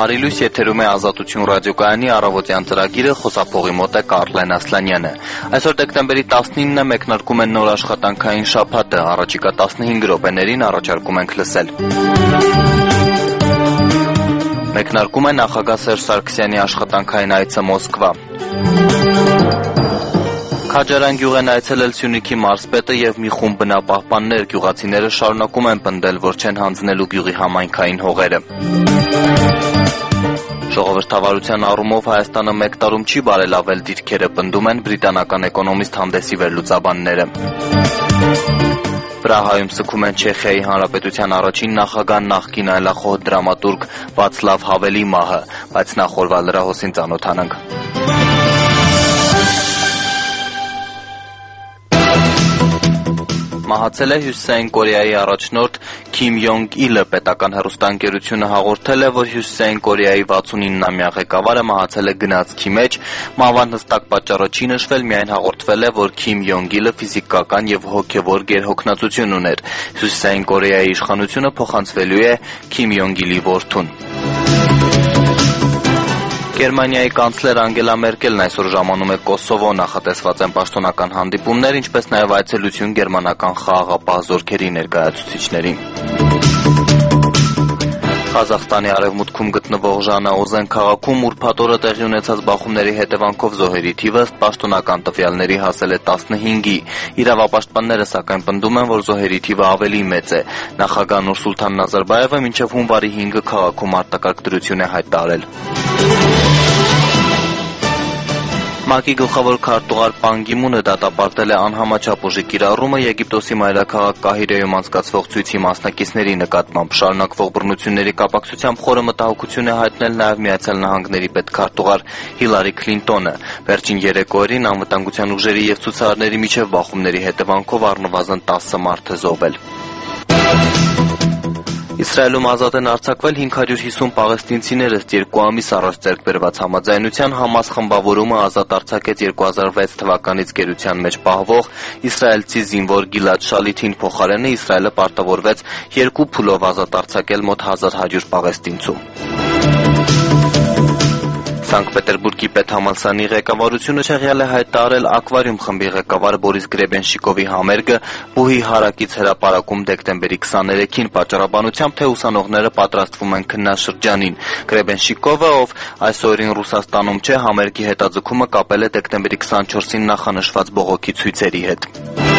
Բարի լույս, եթերում է Ազատություն ռադիոկայանի առավոտյան ծրագիրը, խոսափողի մոտ է Կարլեն Ասլանյանը։ Այսօր դեկտեմբերի 19-ն է, մեկնարկում է նոր աշխատանքային շաբաթը, առաջիկա 15 րոպեներին առաջարկում ենք լսել։ Մեկնարկում է նախագահ Սերժ Սարգսյանի աշխատանքային այցը Մոսկվա։ Քաջարյան գյուղ են այցելել Սյունիքի մարզպետը և մի խումբ բնապահպաններ, գյուղացիները շարունակում են պնդել, որ չեն հանձնելու գյուղի համայնքային հողերը։ Ժողովրդավարության առումով Հայաստանը մեկ տարում չի բարելավել դիրքերը, պնդում են բրիտանական էկոնոմիստ հանդեսի վերլուծաբանները։ Պրահայում սգում են Չեխիայի Հանրապետության առաջին նախագահ, նախկին այլախոհ դրամատուրգ Վացլավ Հավելի մահը, բայց նախ օրվա լրահոսին ծանոթանանք։ Մահացել է Հյուսիսային Կորեայի առաջնորդ Քիմ Յոնգ Իլը, պետական հեռուստաընկերությունը հաղորդել է, որ Հյուսիսային Կորեայի 69-ամյա ղեկավարը մահացել է գնացքի մեջ, մահվան հստակ պատճառը չի նշվել, միայն հաղորդվել է, որ Քիմ Յոնգ Իլը ֆիզիկական եւ հոգեվոր գերհոգնածություն ուներ։ Հյուսիսային Կորեայի իշխանությունը փոխանցվելու է Քիմ Յոնգ Իլի որդուն։ Գերմանիայի կանցլեր Անգելա Մերկելն այսօր ժամանում է Կոսովո, նախատեսված են պաշտոնական հանդիպումներ, ինչպես նաև այցելություն գերմանական խաղաղապահ զորքերի ներկայացուցիչներին։ Ղազախստանի արևմուտքում գտնվող Ժանաօզեն քաղաքում ուրբաթ օրը տեղի ունեցած բախումների հետևանքով զոհերի թիվը ըստ պաշտոնական տվյալների հասել է 15-ի։ Իրավապաշտպանները սակայն պնդում են, որ զոհերի թիվը ավելի մեծ է։ Նախագահ Նուրսուլթան Նազարբաևը մինչև հունվարի 5-ը քաղաքում արտակարգ դրություն է հայտարարել։ ՄԱԿ-ի գլխավոր քարտուղար Պան Գի Մունը դատապարտել է անհամաչափ ուժի կիրառումը Եգիպտոսի մայրաքաղաք Կահիրեում անցկացվող ցույցի մասնակիցների նկատմամբ։ Շարունակվող բռնությունների կապակցությամբ խորը մտահոգություն է հայտնել նաև Միացյալ Նահանգների պետքարտուղար Հիլարի Քլինտոնը։ Վերջին 3 օրերին անվտանգության ուժերի և ցուցարարների միջև բախումների հետևանքով առնվազն 10 մարդ է զոհվել։ Իսրայելում ազատ են արձակվել 550 պաղեստինցիներ, ըստ 2 ամիս առաջ ձեռք բերված համաձայնության Համաս խմբավորումը ազատ արձակեց 2006 թվականից գերության մեջ պահվող իսրայելցի զինվոր Գիլադ Շալիթին, փոխարենը Իսրայելը պարտավորվեց 2 փուլով ազատ արձակել մոտ 1100 պաղեստինցու։ Սանկտ Պետերբուրգի պետհամալսարանի ղեկավարությունը չեղյալ է հայտարարել Ակվարիում խմբի ղեկավար Բորիս Գրեբենշիկովի համերգը բուհի հարակից հրապարակում դեկտեմբերի 23-ին պատճառաբանությամբ, թե ուսանողները պատրաստվում են քննաշրջանին։ Գրեբենշիկովը, ով այս օրերին Ռուսաստանում չէ, համերգի հետաձգումը կապել է դեկտեմբերի 24-ին նախանշված բողոքի ցույցերի հետ։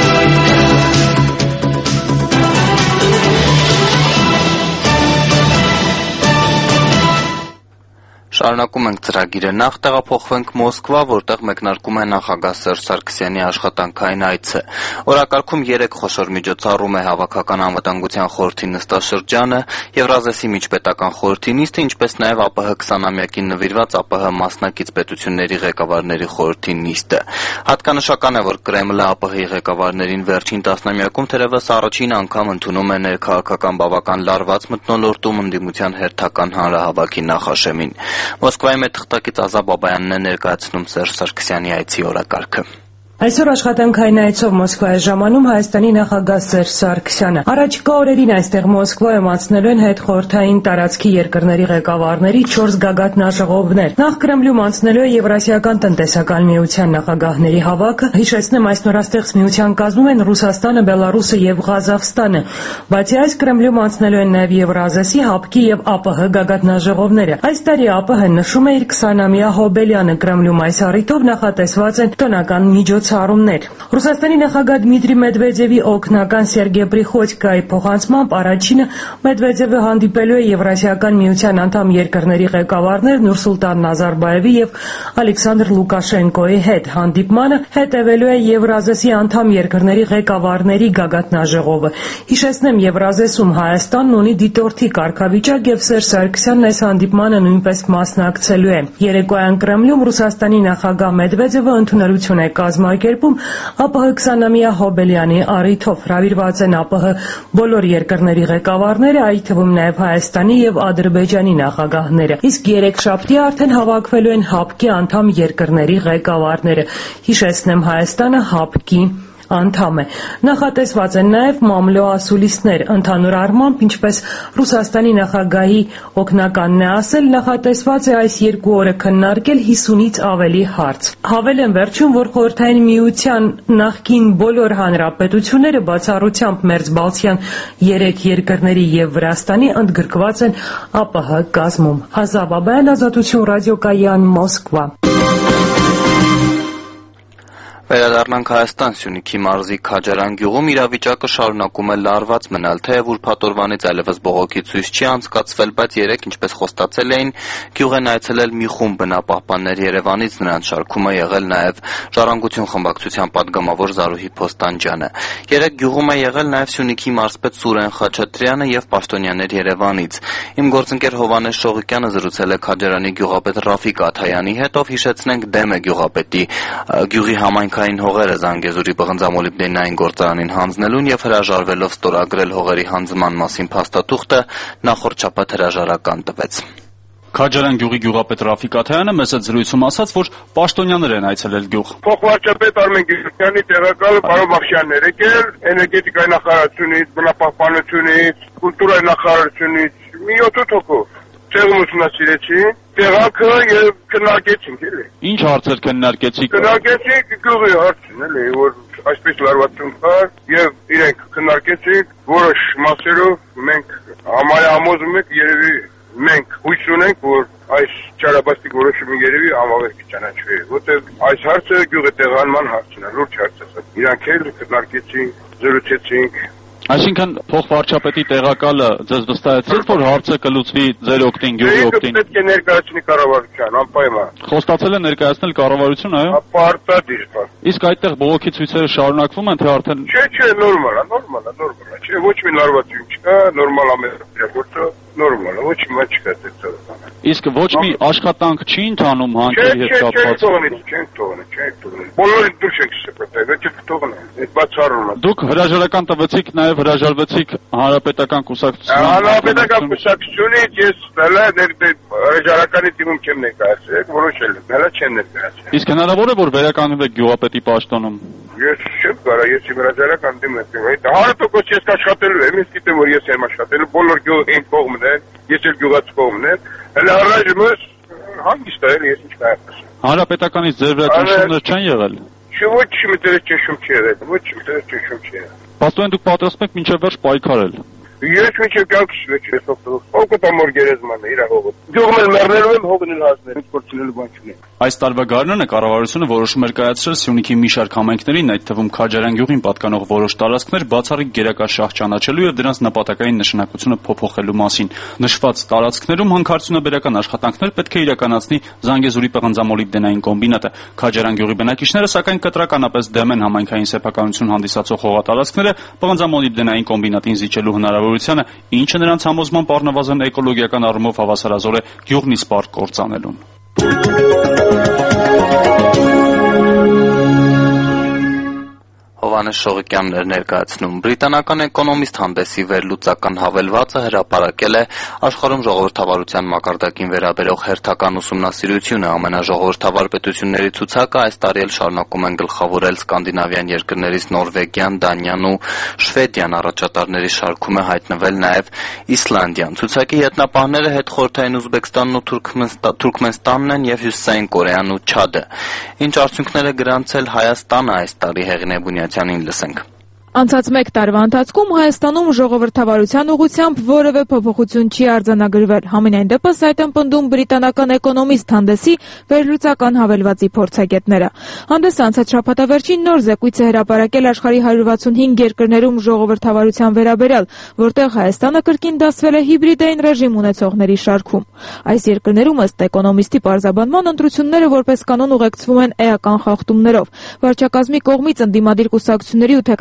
Շարունակում ենք ծրագիրը, նախ տեղափոխվենք Մոսկվա, որտեղ մեկնարկում է նախագահ Սերժ Սարգսյանի աշխատանքային այցը։ Օրակարգում 3 խոշոր միջոցառում է հավաքական անվտանգության խորհրդի նստաշրջանը, Եվրազեսի միջպետական խորհրդի նիստը, ինչպես նաև ԱՊՀ 20-ամյակին նվիրված ԱՊՀ մասնակից պետությունների ղեկավարների խորհրդի նիստը։ Հատկանշական է, որ Կրեմլը ԱՊՀ-ի ղեկավարներին վերջին տասնամյակում թերևս առաջին անգամ ընդունում է ներքաղաքական բավական լարված մթնոլորտում ընդդիմության հերթական հանրահավաքի նախաշեմին։ Մոսկվայի մեր թղթակից Ազա Բաբայանն է ներկայացնում Սերժ Սարգսյանի այցի օրակարգը։ Այսօր աշխատանքային այցով Մոսկվա է ժամանում Հայաստանի նախագահ Սերժ Սարգսյանը։ Առաջիկա օրերին այստեղ Մոսկվայում անցնելու են հետխորհրդային տարածքի երկրների ղեկավարների 4 գագաթնաժողովներ։ Նախ Կրեմլում անցնելու է Եվրասիական տնտեսական միության նախագահների հավաքը։ Հիշեցնեմ, այս նորաստեղծ միության կազմում են Ռուսաստանը, Բելարուսը եւ Ղազախստանը։ Բացի այս, Կրեմլում անցնելու են նաև Եվրազեսի, ՀԱՊԿ-ի եւ ԱՊՀ գագաթնաժողովները։ Այս տարի ԱՊՀ-ն նշում է իր 20-ամյա հոբելյանը։ Կրեմլում այս առիթով նախատեսված են տոնական միջոցառումներ։ Ռուսաստանի նախագահ Դմիտրի Մեդվեդևի օգնական Սերգեյ Պրիխոդկայի փոխանցմամբ առաջինը Մեդվեդևը հանդիպելու է Եվրասիական միության անդամ երկրների ղեկավարներ Նուրսուլտան Նազարբաևի եւ Ալեքսանդր Լուկաշենկոյի հետ։ Հանդիպմանը հետևելու է Եվրազեսի անդամ երկրների ղեկավարների գագաթնաժողովը։ Հիշեցնեմ, Եվրազեսում Հայաստանն ունի դիտորդի կարգավիճակ եւ Սերժ Սարգսյանն այս հանդիպմանը նույնպես մասնակցելու է։ Երեկոյան Կրեմլում Ռուսաստանի նախագահ Մեդվեդևը ընդունելություն է կազմակերպում ԱՊՀ 20-ամյա հոբելյանի առիթով։ Հրավիրված են ԱՊՀ բոլոր երկրների ղեկավարները, այդ թվում նաև Հայաստանի եւ Ադրբեջանի նախագահները։ Իսկ երեքշաբթի արդեն հավաքվելու են ՀԱՊԿ-ի անդամ երկրների ղեկավարները։ Հիշեցնեմ, Հայաստանը ՀԱՊԿ-ի անդամ է։ Նախատեսված են նաև մամլո ասուլիսներ, ընդհանուր առմամբ, ինչպես Ռուսաստանի նախագահի օգնականն է ասել, նախատեսված է այս 2 օրը քննարկել 50-ից ավելի հարց։ Հավելեն վերջում, որ Խորհրդային Միության նախկին բոլոր հանրապետությունները բացառությամբ Մերձբալթյան 3 երկրների եւ Վրաստանի ընդգրկված են ԱՊՀ կազմում։ Հազավ Աբայան, Ազատություն ռադիոկայան, Մոսկվա։ Վերադառնանք Հայաստան, Սյունիքի մարզի Քաջարան գյուղում իրավիճակը շարունակում է լարված մնալ, թեև ուրբաթ օրվանից այլևս բողոքի ցույց չի անցկացվել, բայց երեկ, ինչպես խոստացել էին, գյուղ են այցելել մի խումբ բնապահպաններ Երևանից, նրանց շարքում է եղել նաև Ժառանգություն խմբակցության падգամավոր Զարուհի Փոստանջյանը։ Երեկ գյուղում է եղել նաև Սյունիքի մարզպետ Սուրեն Խաչատրյանը եւ պաշտոնյաներ Երևանից։ Իմ գործընկեր Հովհաննես Շողիկյանը զրուցել է Քաջարանի գյուղապետ Ռաֆիկ Աթայանի հետ, ով հիշեցնենք դեմ է գյուղապետի գյուղի համայնքային հողերը Զանգեզուրի պղնձամոլիբդենային գործարանին հանձնելուն եւ հրաժարվելով ստորագրել հողերի հանձնման մասին փաստաթուղթը նախորդ շաբաթ հրաժարական տվեց։ Քաջարան գյուղի գյուղապետ Ռաֆիկ Աթայանը մեծ զրույցում ասաց, որ պաշտոնյաներ են այցելել գյուղ։ Փոխվարչապետ Արմեն Գիրգյանի տեղակալը պարոն Բախշյանն էր եկել, էներգետիկայի նախարարությունից, բնապահպանությունից, կուլտուրայի նախարարությունից, մի 7 հոգով։ Տեղում ուսումնասիրեցի, տեղանքը եւ քննարկեցինք, էլի։ Ինչ հարցեր քննարկեցիք։ Քննարկեցինք գյուղի հարցն, էլի, որ այսպես լարվածություն կար եւ իրենք քննարկեցինք որոշ մասերով մենք համարյա համոզում ենք երևի մենք հույս ունենք, որ այս ճարաբաստիկ որոշումը երևի անվավեր կճանաչվի, որտեղ այս հարցը գյուղի տեղանման հարցն է, լուրջ հարց է։ Իրանք էլ քննարկեցինք, զրուցեցինք։ Այսինքն փոխվարչապետի տեղակալը ձեզ վստահեցրեց, որ հարցը կլուծվի ձեր օգտին, գյուղի օգտին։ Պետք է ներկայացնի կառավարության, անպայման։ Խոստացել է ներկայացնել կառավարություն, այո։ Պարտադիր։ Իսկ այդտեղ բողոքի ցույցերը շարունակվում են, թե արդեն։ Չէ, նորմալ է։ Չէ, ոչ մի լարվածություն չկա, նորմալ ամենաօրինակ նորմալ է, ոչ մի չկա դեռ։ Իսկ ոչ մի աշխատանք չի ընթանում հանքերի հետ կապված։ Չեն թողնի։ Բոլորին դուրս ենք շփոթել, ոչ թողնեն։ Այդ բացառում է։ Դուք հրաժարական տվեցիք, նաև հրաժարվեցիք հանրապետական կուսակցությունից։ Հանրապետական կուսակցությունից ես հրաժարականի դիմում չեմ ներկայացրել, որոշել եմ, հələ չեմ ներկայացրել։ Իսկ հնարավոր է, որ վերականգնվեք գյուղապետի պաշտոնում։ Ես չեմ կարող, ես իմ հրաժարական դիմում եմ։ 100% ես աշխատելու եմ, ես գիտեմ, որ ես եմ աշխատելու, բոլոր գյուղը իմ կողմն է, ես էլ գյուղացի կողմն եմ։ Հələ առայժմ հանգիստ է, ես ինչ կարող եմ։ Հանրապետականից ձեր վրա ճնշումներ չեն եղել։ Ոչ մի տեղ ճնշում չի եղել, ոչ մի տեղ ճնշում չի եղել։ Պաստորեն դուք պատրաստ եք մինչև վերջ պայքարել։ Ես մինչև կյանքս վերջերս օգտվող։ Ովքեր ամոր գերեզմանն է իր հողը։ Գյուղն էլ մեռնելու եմ, հողն էլ հասնել, ինչ կորցնելու բան չունի։ Այս տարվա գարնանը կառավարությունը որոշում էր կայացրել Սյունիքի մի շարք համայնքներին, այդ թվում Քաջարան գյուղին պատկանող որոշ տարածքներ բացառիկ գերակա շահ ճանաչելու եւ դրանց նպատակային նշանակությունը փոփոխելու մասին։ Նշված տարածքներում հանքարդյունաբերական աշխատանքներ պետք է իրականացնի Զանգեզուրի պղնձամոլիբդենային կոմբինատը։ Քաջարան գյուղի բնակիչները սակայն կտրականապես դեմ են համայնքային սեփականություն հանդիսացող հողատարածքները պղնձամոլիբդենային կոմբինատին զիջելու հնարավորությանը, ինչը նրանց համոզմամբ առնվազն էկոլոգիական առումով հավասարազոր է գյուղն իսպառ կործանելուն։ Հովհաննես Շողիկյանն էր ներկայացնում։ Բրիտանական էկոնոմիստ հանդեսի վերլուծական հավելվածը հրապարակել է աշխարհում ժողովրդավարության մակարդակին վերաբերող հերթական ուսումնասիրությունը։ Ամենաժողովրդավար պետությունների ցուցակը այս տարի էլ շարունակում են գլխավորել սկանդինավյան երկրներից Նորվեգիան, Դանիան ու Շվեդիան, առաջատարների շարքում է հայտնվել նաև Իսլանդիան։ Ցուցակի ետնապահները հետխորհրդային Ուզբեկստանն ու Թուրքմենստանն են եւ Հյուսիսային Կորեան ու Չադը։ Ինչ արդյունքներ է գրանցել Հայաստանը այս տարի Հեղինե Բունյացյանին լսենք։ Անցած մեկ տարվա ընթացքում Հայաստանում ժողովրդավարության ուղղությամբ որևէ փոփոխություն չի արձանագրվել։ Համենայն դեպս այդ են պնդում բրիտանական էկոնոմիստ հանդեսի վերլուծական հավելվածի փորձագետները։ Հանդեսը անցած շաբաթավերջին նոր զեկույց է հրապարակել աշխարհի 165 երկրներում ժողովրդավարության վերաբերյալ, որտեղ Հայաստանը կրկին դասվել է հիբրիդային ռեժիմ ունեցողների շարքում։ Այս երկրներում ըստ էկոնոմիստի պարզաբանման ընտրությունները որպես կանոն ուղեկցվում են էական խախտումներով։ Վարչակազմի կողմից ընդդիմադիր կուսակցությունների ու թեկնածուների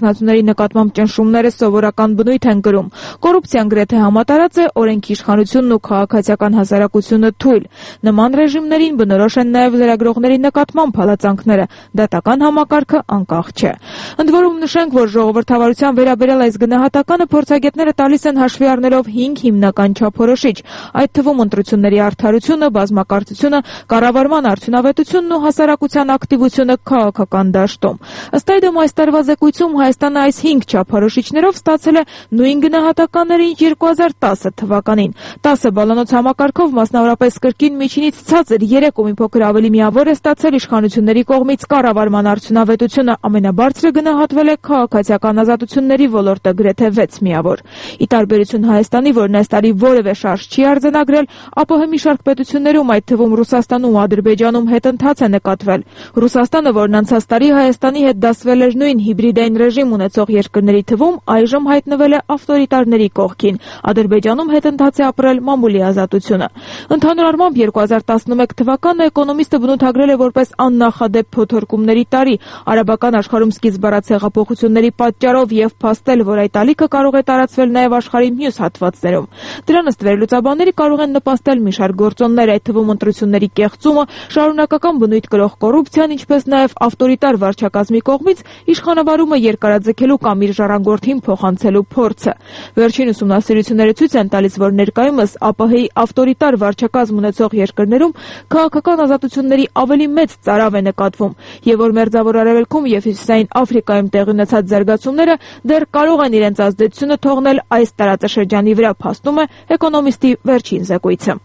նկատմամբ ճնշումները սովորական բնույթ են կրում։ Կոռուպցիան գրեթե համատարած է, օրենքի իշխանությունն ու քաղաքացիական հասարակությունը թույլ։ Նման ռեժիմներին բնորոշ են նաև լրագրողների նկատմամբ հալածանքները, դատական համակարգը անկախ չէ։ Ընդ որում նշենք, որ ժողովրդավարության վերաբերյալ այս գնահատականը փորձագետները տալիս են հաշվի առնելով 5 հիմնական չափորոշիչ, այդ թվում ընտրությունների արդարությունը, բազմակարծությունը, կառավարման արդյունավետությունն ու հասարակության ակտիվությունը քաղաքական դաշտում։ Ըստ այդմ այս տարվա զեկույցում Հայաստանը այս 5 չափորոշիչներով ստացել է նույն գնահատականները, ինչ 2010 թվականին։ 10 բալանոց համակարգով, մասնավորապես կրկին միջինից ցածր 3 ու մի փոքր ավելի միավոր է ստացել իշխանությունների կողմից կառավարման արդյունավետությունը, ամենաբարձրը գնահատվել է քաղաքացիական ազատությունների ոլորտը գրեթե 6 միավոր։ Ի տարբերություն Հայաստանի, որն այս տարի որևէ շարժ չի արձանագրել, ԱՊՀ մի շարք պետություններում, այդ թվում Ռուսաստանում ու Ադրբեջանում հետընթաց է նկատվել։ Ռուսաստանը, որն անցած տարի Հայաստանի հետ դասվել էր նույն հիբրիդային ռեժիմ ունեցող երկրների թվում, այժմ հայտնվել է ավտորիտարների կողքին։ Ադրբեջանում հետընթաց է ապրել մամուլի ազատությունը։ Ընդհանուր առմամբ 2011 թվականը էկոնոմիստը բնութագրել է որպես աննախադեպ փոթորկումների տարի։ Արաբական աշխարհում սկիզբ առած հեղափոխությունների պատճառով եւ փաստել, որ այդ ալիքը կարող է տարածվել նաեւ աշխարհի մյուս հատվածներում։ Դրան ըստ վերլուծաբանների կարող են նպաստել մի շարք գործոններ, այդ թվում ընտրությունների կեղծումը, շարունակական բնույթ կրող կոռուպցիան, ինչպես նաեւ ավտորիտար վարչակազմի կողմից իշխանավարումը երկարաձգելու կամ իր ժառանգորդին փոխանցելու փորձը։ Վերջին ուսումնասիրությունները ցույց են տալիս, որ ներկայումս ԱՊՀ-ի ավտորիտար վարչակազմ ունեցող երկրներում քաղաքական ազատությունների ավելի մեծ ծարավ է նկատվում, եւ որ Մերձավոր Արևելքում եւ Հյուսիսային Աֆրիկայում տեղի ունեցած զարգացումները դեռ կարող են իրենց ազդեցությունը թողնել այս տարածաշրջանի վրա, փաստում է էկոնոմիստի վերջին զեկույցը։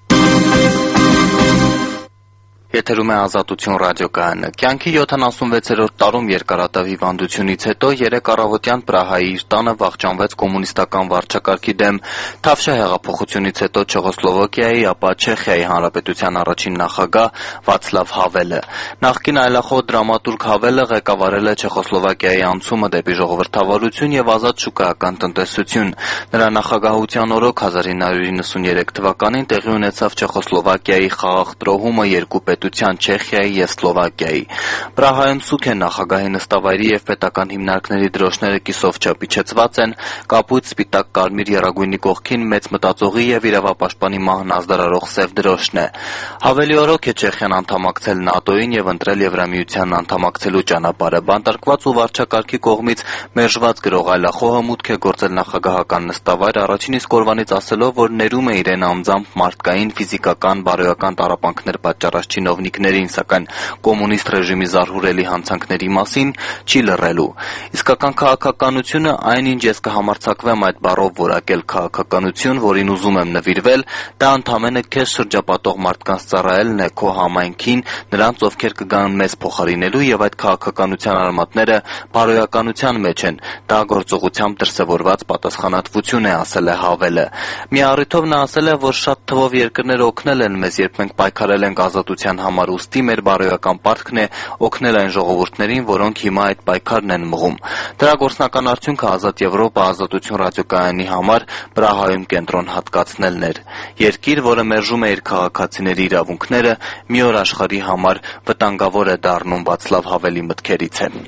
Եթերում է Ազատություն ռադիոկայանը։ Կյանքի 76-րդ տարում երկարատև հիվանդությունից հետո 3 առավոտյան Պրահայի իր տանը վախճանվեց կոմունիստական վարչակարգի դեմ։ Թավշյա հեղափոխությունից հետո Չեխոսլովակիայի, ապա Չեխիայի Հանրապետության առաջին նախագահ Վացլավ Հավելը։ Նախկին այլախոհ դրամատուրգ Հավելը ղեկավարել է Չեխոսլովակիայի անցումը դեպի ժողովրդավարություն եւ ազատ շուկայական տնտեսություն։ Նրա նախագահության օրոք 1993 թվականին տեղի ունեցավ Չեխոսլովակիայի խաղաղ տրոհումը երկու Չեխիայի և Սլովակիայի։ Պրահայում սուք են նախագահի նստավայրի և պետական հիմնարկների դրոշները կիսով չափ իջեցված են, կապույտ, սպիտակ, կարմիր եռագույնի կողքին մեծ մտածողի և իրավապաշտպանի մահն ազդարարող սև դրոշն է։ Հավելի օրոք է Չեխիան անդամակցել ՆԱՏՕ-ին և ընտրել Եվրամիությանն անդամակցելու ճանապարհը։ Բանտարկված ու վարչակարգի կողմից մերժված գրող այլախոհը մուտք է գործել նախագահական նստավայր, առաջին իսկ օրվանից ասելով, որ ներում է իրեն անձամբ մարդկային, ֆիզիկական, բարոյական տառապանքներ պատճառած չինովնիկներին, սակայն կոմունիստ ռեժիմի զարհուրելի հանցանքների մասին չի լռելու։ Իսկական քաղաքականությունը, այնինչ ես կհամարձակվեմ այդ բառով որակել քաղաքականություն, որին ուզում եմ նվիրվել, դա ընդամենը քեզ շրջապատող մարդկանց ծառայելն է քո համայնքին, նրանց, ովքեր կգան մեզ փոխարինելու, եւ այդ քաղաքականության արմատները բարոյականության մեջ են։ Դա գործողությամբ դրսևորված պատասխանատվություն է, ասել է Հավելը։ Մի առիթով նա ասել է, որ շատ թվով երկրներ օգնել են մեզ, երբ մենք պայքարել ենք ազատության համար, ուստի մեր բարոյական պարտքն է օգնել այն ժողովուրդներին, որոնք հիմա այդ պայքարն են մղում։ Դրա գործնական արդյունքը Ազատ Եվրոպա Ազատություն ռադիոկայանի համար Պրահայում կենտրոն հատկացնելն էր։ Երկիր, որը մերժում է իր քաղաքացիների իրավունքները, մի օր աշխարհի համար վտանգավոր է դառնում, Վացլավ Հավելի մտքերից է։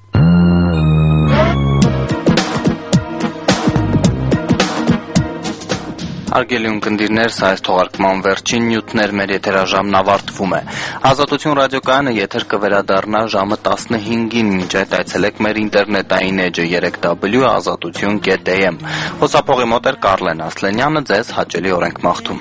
Հարգելի ունկնդիրներ, սա այս թողարկման վերջին նյութն էր, մեր եթերաժամն ավարտվում է։ Ազատություն ռադիոկայանը եթեր կվերադառնա ժամը 15-ին, մինչ այդ այցելեք մեր ինտերնետային էջը 3w.azatutun.am։ Խոսափողի մոտ էր Կարլեն Ասլենյանը, ձեզ հաճելի օրենք մաղթում։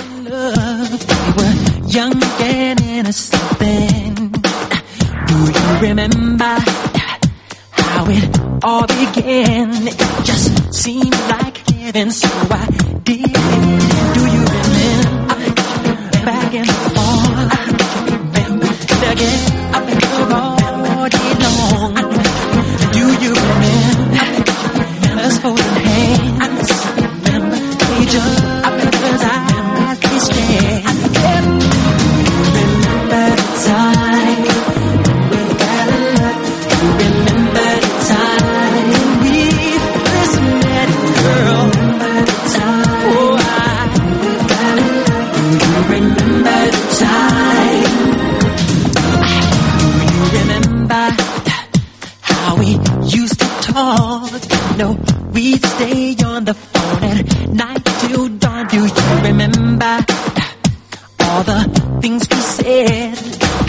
How it all began, it just seemed like heaven, so I did. Do you remember back in the fall? Remember again, I've been all day long. Do you remember us holding hands? Remember each other's eyes kissed. Remember the time we got love. Remember the time we first met, girl. Remember the time, oh remember the time. Do you remember how we used to talk? No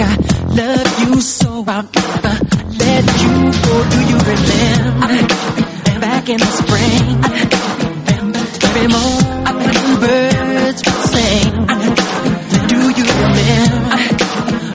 I love you so I'll never let you go. Do you remember back in the spring? Every morning birds would sing. Do you remember